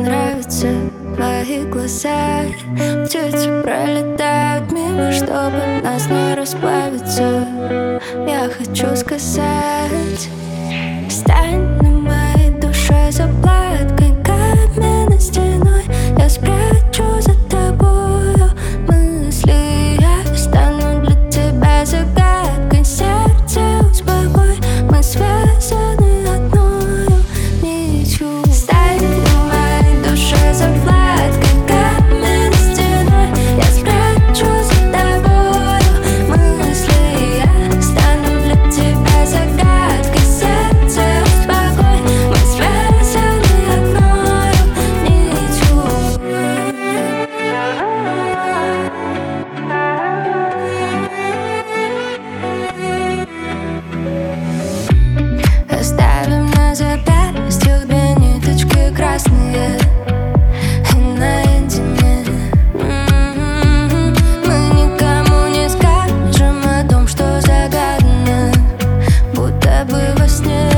нравятся твои глаза. Птицы пролетают мимо, чтобы нас не расплавиться. Я хочу сказать: стань на моей душе заплаткой, каменной стеной. Я спрячу за тобою мысли, я стану для тебя загадкой. Сердце успокой, мы связаны одною нитью. Стань на моей душе заплаткой, каменной стеной. Я спрячу за тобою мысли, я стану для тебя загадкой. Сердце успокой, мы связаны одною нитью. Оставим на запястьях две ниточки красные и наедине. Мы никому не скажем о том, что загадано, будто бы во сне.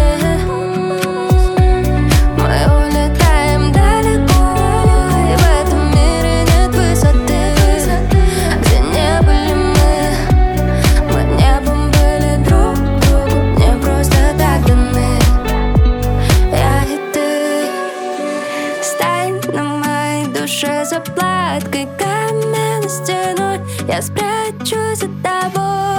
Мы улетаем далеко, и в этом мире нет высоты, где не были мы. Мы небом были друг другу, не просто так даны. Я и ты. Стань на моей душе заплаткой, каменной стеной. Я спрячу за тобой